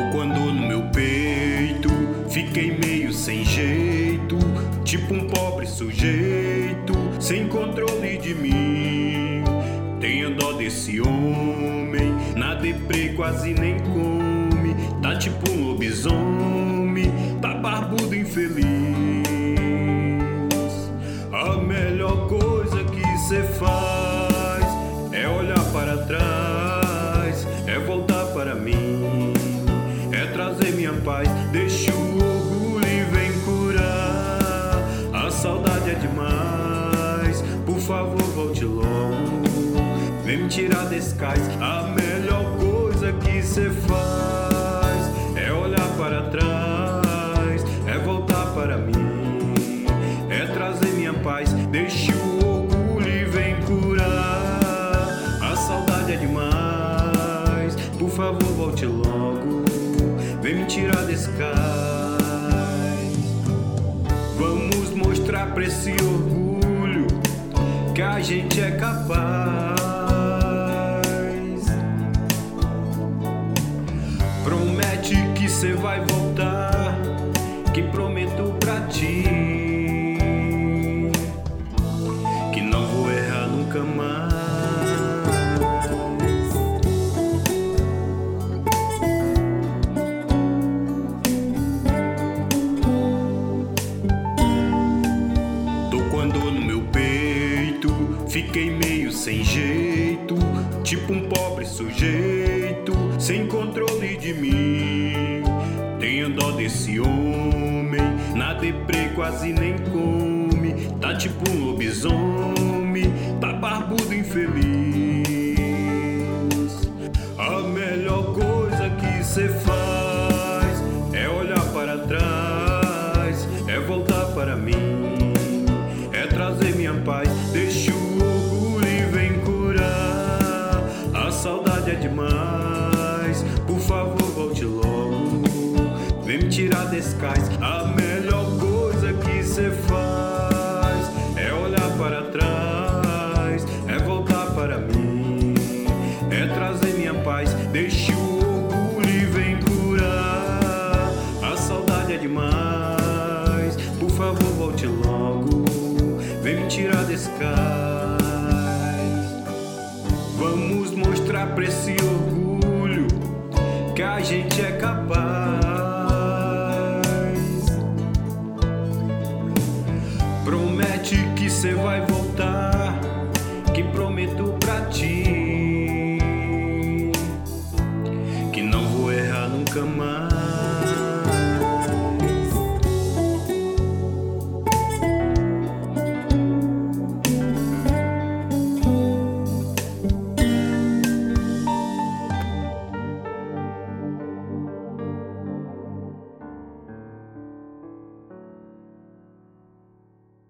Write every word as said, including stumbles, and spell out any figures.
Quando no meu peito fiquei meio sem jeito, tipo um pobre sujeito, sem controle de mim. Tenha dó desse homem, na deprê quase nem come, tá tipo um lobisomem, tá barbudo infeliz. A melhor coisa que cê faz é olhar para trás, é voltar para mim, é trazer minha paz. Deixa o orgulho e vem curar. A saudade é demais, por favor volte logo, vem me tirar desse cais. A melhor coisa que cê faz é olhar para trás, é voltar para mim, é trazer minha paz. Deixa o orgulho e vem curar. A saudade é demais, por favor volte logo, vem me tirar desse cais. Vamos mostrar pra esse orgulho que a gente é capaz. Promete que cê vai voltar, que prometo pra ti que não vou errar nunca mais. Quando no meu peito fiquei meio sem jeito, tipo um pobre sujeito, sem controle de mim. Tenha dó desse homem, na deprê quase nem come, tá tipo um lobisomem, tá barbudo infeliz. A melhor coisa que cê faz é olhar para trás, é voltar para mim, é trazer minha paz. Deixa o orgulho e vem curar. A saudade é demais, por favor volte logo, vem me tirar desse cais. A melhor coisa que cê faz é olhar para trás, é voltar para mim, é trazer minha paz. Deixa o orgulho e vem curar. A saudade é demais, por favor volte logo, vem me tirar desse cais. Vamos mostrar pra esse orgulho que a gente é capaz. Promete que cê vai voltar,